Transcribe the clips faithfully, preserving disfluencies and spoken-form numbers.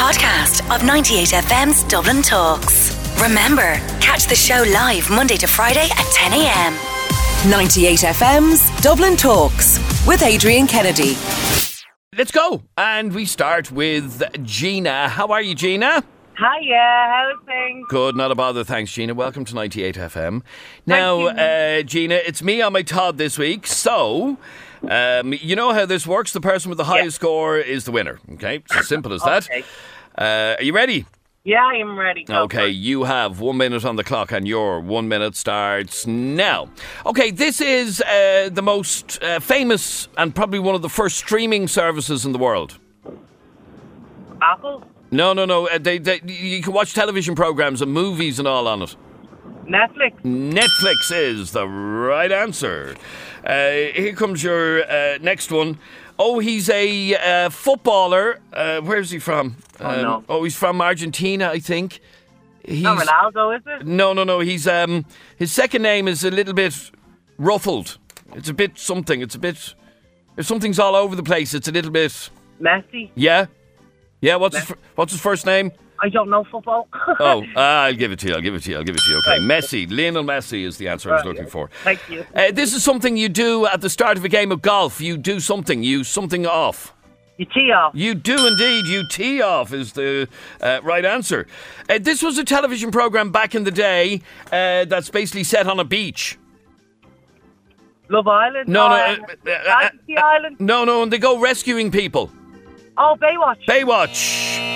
podcast of ninety-eight F M's Dublin Talks. Remember, catch the show live Monday to Friday at ten a.m. ninety-eight F M's Dublin Talks with Adrian Kennedy. Let's go. And we start with Gina. How are you, Gina? Hiya, how's things? Good, not a bother. Thanks, Gina. Welcome to ninety-eight F M. Now, uh, Gina, it's me on my Todd this week. So, um, you know how this works. The person with the highest yeah. score is the winner. Okay? It's as simple as that. Okay. Uh, are you ready? Yeah, I'm ready. Go okay, you have one minute on the clock and your one minute starts now. Okay, this is uh, the most uh, famous and probably one of the first streaming services in the world. Apple? No, no, no. Uh, they, they, you can watch television programs and movies and all on it. Netflix? Netflix is the right answer. Uh, here comes your uh, next one. Oh, he's a uh, footballer. Uh, where's he from? Oh, um, no. Oh, he's from Argentina, I think. He's, Not Ronaldo, is it? No, no, no. He's um, his second name is a little bit ruffled. It's a bit something. It's a bit... If something's all over the place, it's a little bit... Messi? Yeah? Yeah, what's his, what's his first name? I don't know football. oh, uh, I'll give it to you. I'll give it to you. I'll give it to you. Okay, Messi. Lionel Messi is the answer I was looking for. Thank you. Uh, this is something you do at the start of a game of golf. You do something. You something off. You tee off. You do indeed. You tee off is the uh, right answer. Uh, this was a television program back in the day uh, that's basically set on a beach. Love Island? No, no. Uh, Uh, uh, uh, Fantasy Island? no, no. And they go rescuing people. Oh, Baywatch. Baywatch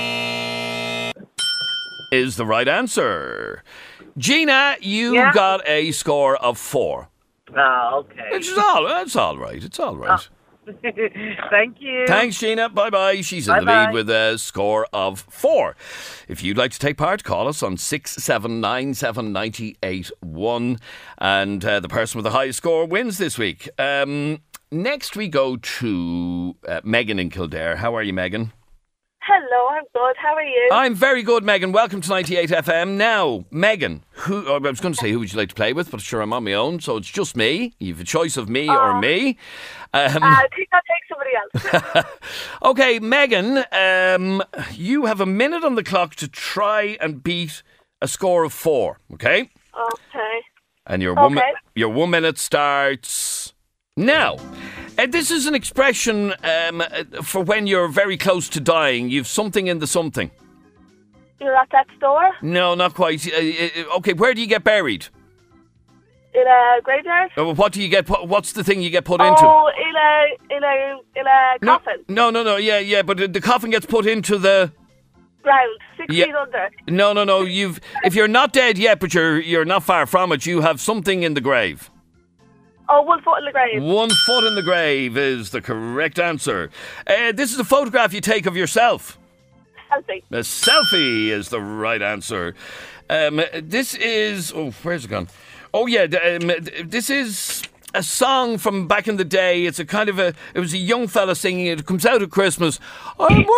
is the right answer. Gina, you Yeah? got a score of four. Oh, okay. It's all, it's all right. It's all right. Oh. Thank you. Thanks, Gina. Bye-bye. She's in the Bye-bye. lead with a score of four. If you'd like to take part, call us on six seven nine seven nine eight one. And uh, the person with the highest score wins this week. Um, next, we go to uh, Megan in Kildare. How are you, Megan? Hello, I'm good. How are you? I'm very good, Megan. Welcome to ninety-eight F M. Now, Megan, who oh, I was going to say who would you like to play with, but sure, I'm on my own, so it's just me. You have a choice of me Oh. or me. Um, uh, I think I'll take somebody else. okay, Megan, um, you have a minute on the clock to try and beat a score of four, okay? Okay. And your one, mi- Okay. your one minute starts now. Uh, this is an expression um, uh, for when you're very close to dying. You've something in the something. You're at that store? No, not quite. Uh, uh, okay, where do you get buried? In a graveyard? Uh, What do you get? Put, what's the thing you get put into? Oh, in a in a in a no, coffin. no, no, no. Yeah, yeah. But the coffin gets put into the Ground. Six Yeah. feet under. no, no, no. You've if you're not dead yet, but you're you're not far from it. You have something in the grave. Oh, one foot in the grave. One foot in the grave is the correct answer. Uh, this is a photograph you take of yourself. Healthy. A selfie is the right answer. Um, this is... Oh, where's it gone? Oh, yeah. Um, this is a song from back in the day. It's a kind of a... It was a young fella singing it. It comes out at Christmas. I'm walking...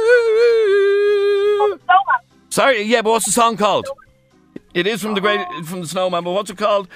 Snowman. Sorry, yeah, but what's the song called? It is from the great from the Snowman, but what's it called?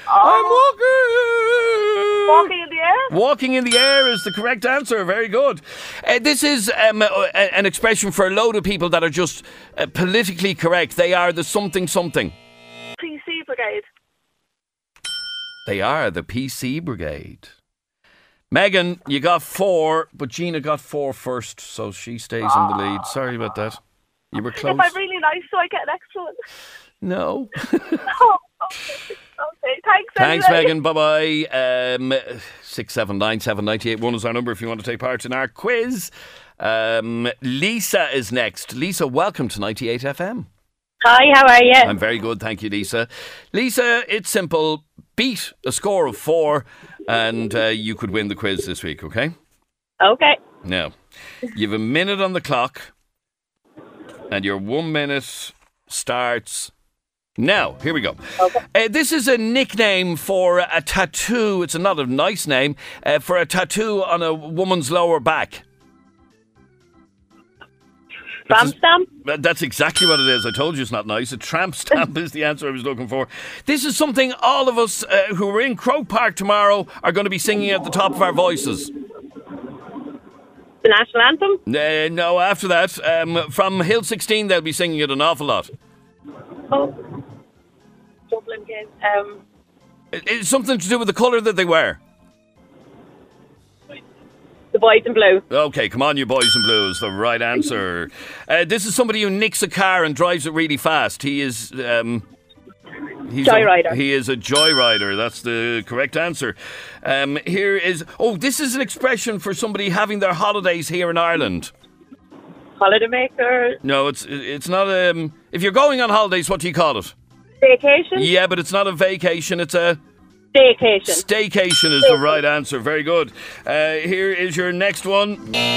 Oh. I'm walking. Walking in the air? Walking in the air is the correct answer. Very good. Uh, this is um, a, a- an expression for a load of people that are just uh, politically correct. They are the something something. P C Brigade. They are the P C Brigade. Megan, you got four, but Gina got four first, so she stays in the lead. Sorry about that. You were close. If I'm really nice, so I get an extra one. No. Oh, okay. Okay, thanks. Thanks, anyway. Megan. Bye-bye. Um, six seven nine seven nine eight one is our number if you want to take part in our quiz. Um, Lisa is next. Lisa, welcome to ninety-eight F M. Hi, how are you? I'm very good, thank you, Lisa. Lisa, it's simple. Beat a score of four and uh, you could win the quiz this week, okay? Okay. Now, you have a minute on the clock and your one minute starts now. Here we go. Okay. Uh, this is a nickname for a tattoo. It's not a nice name uh, for a tattoo on a woman's lower back. Tramp stamp? Uh, That's exactly what it is. I told you it's not nice. A tramp stamp is the answer I was looking for. This is something all of us uh, who are in Croke Park tomorrow are going to be singing at the top of our voices. Stamp stamp? This is something all of us uh, who are in Croke Park tomorrow are going to be singing at the top of our voices. This is something all of us uh, who are in Croke Park tomorrow are going to be singing at the top of our voices. The national anthem? Uh, no, after that, um, from Hill sixteen, they'll be singing it an awful lot. Oh. Dublin game. Um, It- It's something to do with the colour that they wear. the boys in blue. Okay, come on, you boys in blue is the right answer. Uh, this is somebody who nicks a car and drives it really fast. He is... Um, he's Joyrider. A, he is a joyrider. That's the correct answer. Um, here is... Oh, this is an expression for somebody having their holidays here in Ireland. Holidaymaker. No, it's it's not... Um, if you're going on holidays, what do you call it? Vacation. Yeah, but it's not a vacation, it's a... Staycation. Staycation is the right answer. Very good. Uh, here is your next one.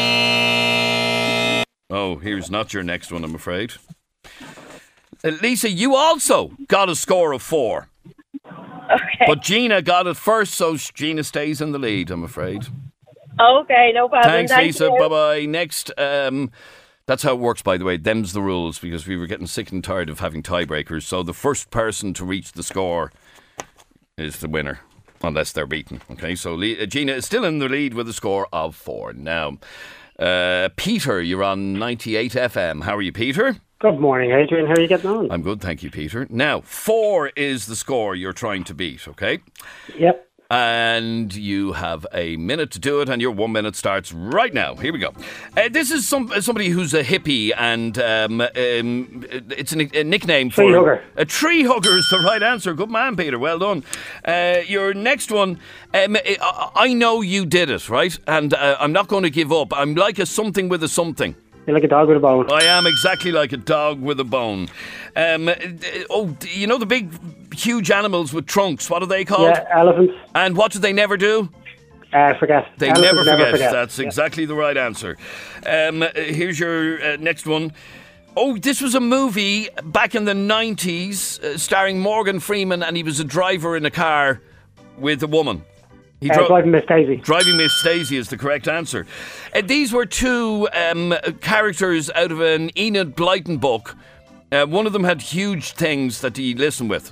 Oh, here's not your next one, I'm afraid. Uh, Lisa, you also got a score of four. Okay. But Gina got it first, so Gina stays in the lead, I'm afraid. Okay, no problem. Thanks, Thank Lisa. you. Bye-bye. Next, um, that's how it works, by the way. Them's the rules, because we were getting sick and tired of having tiebreakers. So the first person to reach the score is the winner, unless they're beaten. Okay, so Le- uh, Gina is still in the lead with a score of four. Now, uh, Peter, you're on ninety-eight F M. How are you, Peter? Good morning, Adrian. How are you getting on? I'm good, thank you, Peter. Now, four is the score you're trying to beat, okay? Yep. And you have a minute to do it, and your one minute starts right now. Here we go. Uh, this is some somebody who's a hippie, and um, um, it's a, a nickname for... Tree hugger. A tree hugger is the right answer. Good man, Peter. Well done. Uh, your next one, um, I, I know you did it, right? And uh, I'm not going to give up. I'm like a something with a something. You're like a dog with a bone. I am exactly like a dog with a bone. Um, oh, you know the big, huge animals with trunks? What are they called? Yeah, elephants. And what do they never do? Uh, forget. They Elephants never forget. That's Yeah. exactly the right answer. Um, here's your uh, next one. Oh, this was a movie back in the nineties uh, starring Morgan Freeman, and he was a driver in a car with a woman. He Uh, dro- driving Miss Daisy. Driving Miss Daisy is the correct answer. Uh, these were two um, characters out of an Enid Blyton book. Uh, one of them had huge things that he listened with.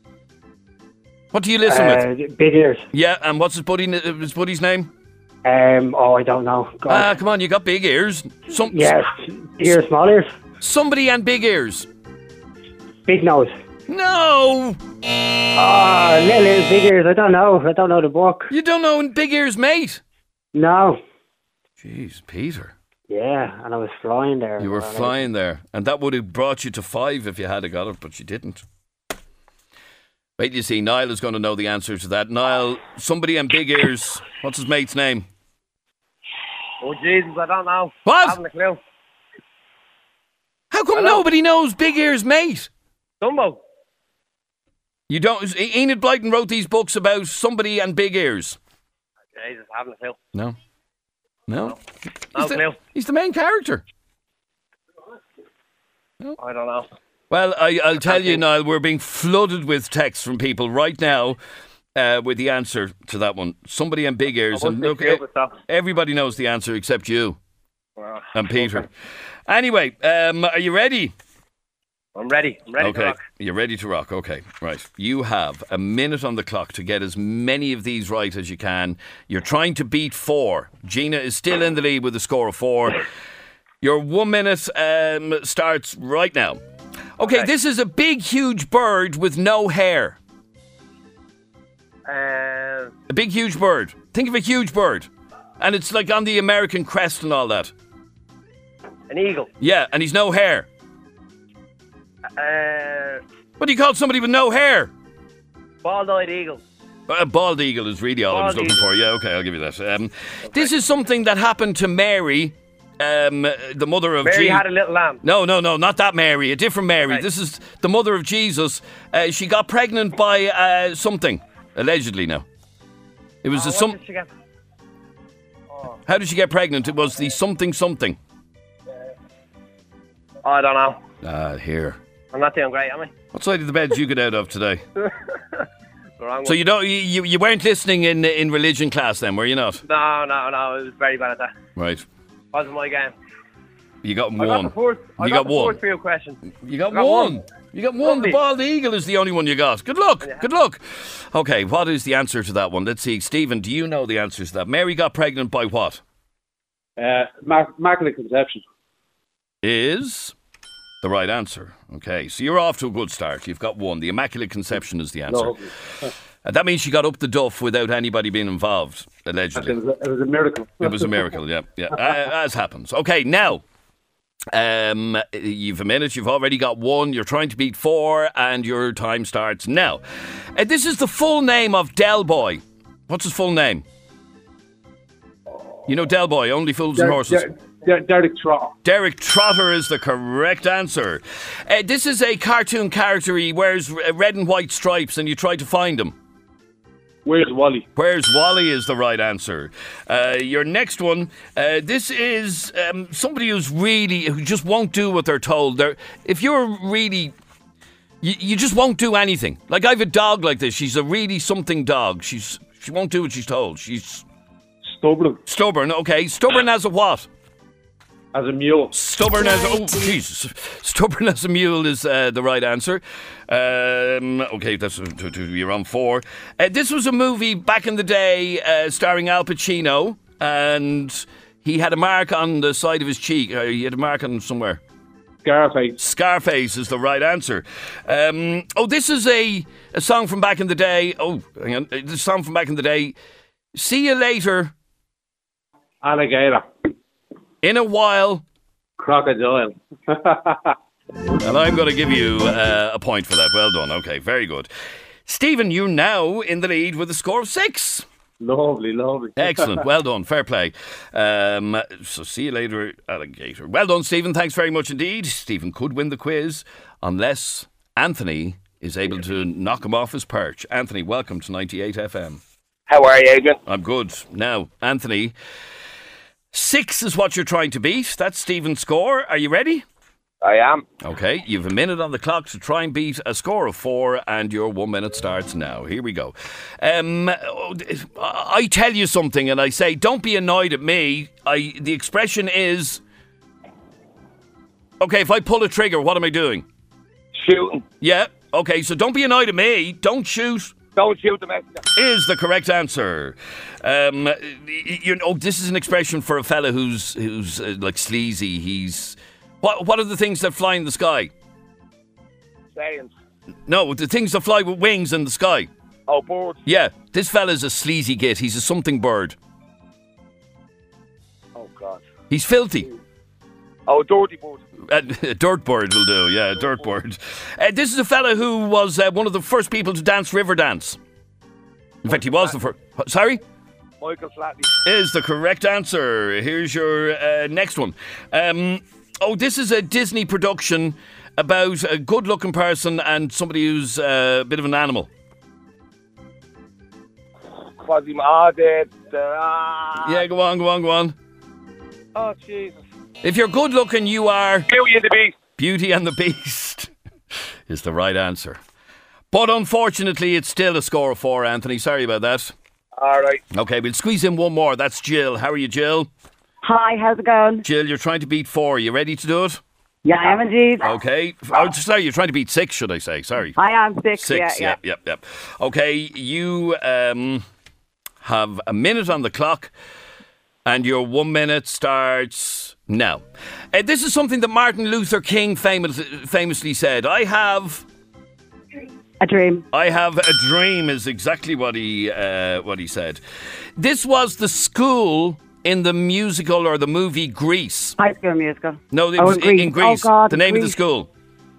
What do you listen with? Uh, big ears. Yeah, and what's his buddy? His buddy's name? Um, oh, I don't know. God. Ah, come on, you got big ears. Some, yes. Ears, small ears. Somebody and big ears. Big nose. No, Oh, little ears, big ears. I don't know. I don't know the book. you don't know Big Ears Mate. No. Jeez, Peter. Yeah, and I was flying there. You were Well, flying there, and that would have brought you to five if you had got it, but you didn't. Wait till you see, Niall is going to know the answer to that. Niall, somebody and big ears. What's his mate's name? Oh, Jesus, I don't know. What? I haven't a clue. How come Hello? nobody knows Big Ears Mate? Dumbo. You don't. Enid Blyton wrote these books about somebody and big ears. Jesus, I haven't a clue. No. No. No He's the, clue. he's the main character. I don't know. Well, I, I'll tell you, Niall, we're being flooded with texts from people right now uh, with the answer to that one. Somebody and big ears. I And wasn't look, stupid, though. everybody knows the answer except you Well, and Peter. Anyway, um, are you ready? I'm ready. I'm ready Okay, to rock. you're ready to rock. Okay, right. You have a minute on the clock to get as many of these right as you can. You're trying to beat four. Gina is still in the lead with a score of four. Your one minute um, starts right now. Okay, Okay. this is a big, huge bird with no hair. Uh, A big, huge bird. Think of a huge bird. And it's like on the American crest and all that. an eagle. Yeah, and he's no hair. Uh, What do you call somebody with no hair? bald-eyed eagle. A bald eagle is really all I was Bald looking eagle. for. Yeah, okay, I'll give you that. Um, This is something that happened to Mary, um, the mother of Mary Jesus. had a little lamb. No, no, no, not that Mary. A different Mary. Right. This is the mother of Jesus. Uh, she got pregnant by uh, something, allegedly. Now, it was Oh, a what some. did she get? How did she get pregnant? It was the something something. Oh, I don't know. Ah, here. I'm not doing great, am I? What side of the bed did you get out of today? The wrong So one. you don't you, you you weren't listening in in religion class then, were you not? No, no, no. It was very bad at that. Right. Wasn't my game. You got I got one. the fourth. I You got, got the one. fourth real question. You got, I got one. one. You got one. The Lovely. bald eagle is the only one you got. Good luck. Yeah. Good luck. Okay, what is the answer to that one? Let's see. Stephen, do you know the answer to that? Mary got pregnant by what? Uh, Mar- Immaculate Conception. Is the right answer. Okay, so you're off to a good start. You've got one. The Immaculate Conception is the answer. Lovely. And that means she got up the duff without anybody being involved, allegedly. It was, a, it was a miracle. It was a miracle, yeah, yeah, uh, as happens. Okay, now, um, you've a minute, you've already got one, you're trying to beat four, and your time starts now. Uh, this is the full name of Del Boy. What's his full name? You know Del Boy, Only Fools and Der- Horses. Der- Der- Derek Trotter. Derek Trotter is the correct answer. Uh, this is a cartoon character. He wears r- red and white stripes, and you try to find him. Where's Wally? Where's Wally is the right answer. Uh, your next one, uh, this is um, somebody who's really, who just won't do what they're told. They're, if you're really, you, you just won't do anything. Like I have a dog like this. She's a really something dog. She's She won't do what she's told. She's Stubborn. stubborn. Okay, stubborn as a what? As a mule. Stubborn as oh Jesus, stubborn as a mule is uh, the right answer. Um, okay, that's uh, to, to, you're on four. Uh, this was a movie back in the day uh, starring Al Pacino, and he had a mark on the side of his cheek. Uh, he had a mark on somewhere. Scarface. Scarface is the right answer. Um, oh, this is a, a song from back in the day. Oh, hang on, this is a song from back in the day. See you later. Alligator. In a while. Crocodile. And I'm going to give you uh, a point for that. Well done. Okay, very good. Stephen, you're now in the lead with a score of six. Lovely, lovely. Excellent. Well done. Fair play. Um, so see you later, alligator. Well done, Stephen. Thanks very much indeed. Stephen could win the quiz unless Anthony is able to knock him off his perch. Anthony, welcome to ninety-eight F M. How are you, Adrian? I'm good. Now, Anthony, six is what you're trying to beat. That's Stephen's score. Are you ready? I am. Okay, you've a minute on the clock to try and beat a score of four, and your one minute starts now. Here we go. Um, I tell you something, and I say, don't be annoyed at me. I the expression is, okay, if I pull a trigger, what am I doing? Shooting. Yeah. Okay, so don't be annoyed at me. Don't shoot. Don't shoot the messenger. Is the correct answer. Um, you know, this is an expression for a fella who's who's uh, like sleazy. He's what? What are the things that fly in the sky? Saying. No, the things that fly with wings in the sky. Oh, birds. Yeah, this fella's a sleazy git. He's a something bird. Oh, God. He's filthy. Oh, dirty bird. Uh, a dirt bird will do, yeah, a dirt bird. Uh, this is a fella who was uh, one of the first people to dance river dance. In fact, he was the first. Sorry? Michael Flatley. Is the correct answer. Here's your uh, next one. Um, oh, this is a Disney production about a good-looking person and somebody who's uh, a bit of an animal. Quasi ah, the, the, ah. Yeah, go on, go on, go on. Oh, Jesus. If you're good-looking, you are... Beauty and the Beast. Beauty and the Beast is the right answer. But unfortunately, it's still a score of four, Anthony. Sorry about that. All right. Okay, we'll squeeze in one more. That's Jill. How are you, Jill? Hi, how's it going? Jill, you're trying to beat four. You ready to do it? Yeah, I am indeed. Okay. Oh, sorry, you're trying to beat six, should I say? Sorry. I am six. Six, yeah, yep, yep, yep. Okay, you um, have a minute on the clock, and your one minute starts now. Uh, this is something that Martin Luther King famous, famously said. I have... A dream. I have a dream is exactly what he uh, what he said. This was the school in the musical or the movie Grease. High School Musical. No, it Oh, was in Greece. in Greece. Oh, God, the name of the Greece. school.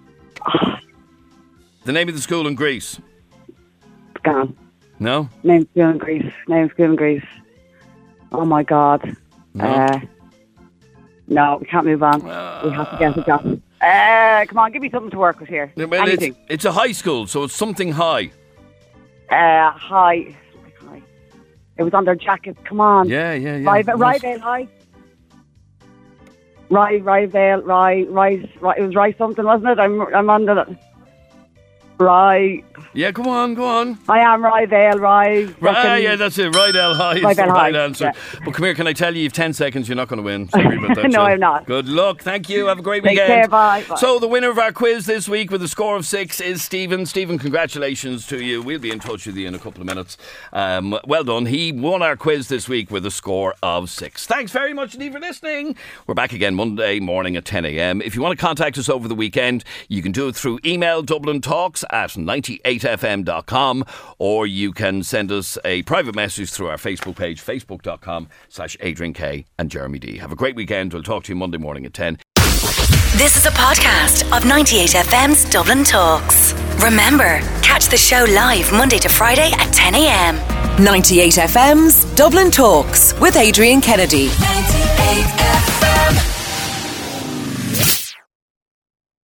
The name of the school in Greece. Gone. No? Name school in Greece. Name school in Greece. Oh my God. No. Uh, no, we can't move on. we have to get a job. Uh, come on, give me something to work with here. Well, Anything. it's, it's a high school, so it's something high. Uh, high. Something high. It was on their jackets. Come on. Yeah, yeah, yeah. Rye, Ryevale High. Rye, Ryevale, Rye, Rye, Rye. It was Rye something, wasn't it? I'm, I'm on the. Rye. Yeah, go on, go on. I am Rye Vale, Rye. Right, Second- yeah, that's it. Rydell High is Rydell the right High, answer. yeah. But come here, can I tell you, you've ten seconds, you're not going to win. Sorry about that. No, Jill. I'm not. Good luck. Thank you. Have a great Take weekend. care, bye, bye. So, the winner of our quiz this week with a score of six is Stephen. Stephen, congratulations to you. We'll be in touch with you in a couple of minutes. Um, well done. He won our quiz this week with a score of six. Thanks very much indeed for listening. We're back again Monday morning at ten a.m. If you want to contact us over the weekend, you can do it through email dublin talks at ninety-eight f m dot com, or you can send us a private message through our Facebook page, facebook.com slash Adrian K and Jeremy D. Have a great weekend. We'll talk to you Monday morning at ten. This is a podcast of ninety-eight F M's Dublin Talks. Remember, catch the show live Monday to Friday at ten a.m. ninety-eight F M's Dublin Talks with Adrian Kennedy. ninety-eight F M.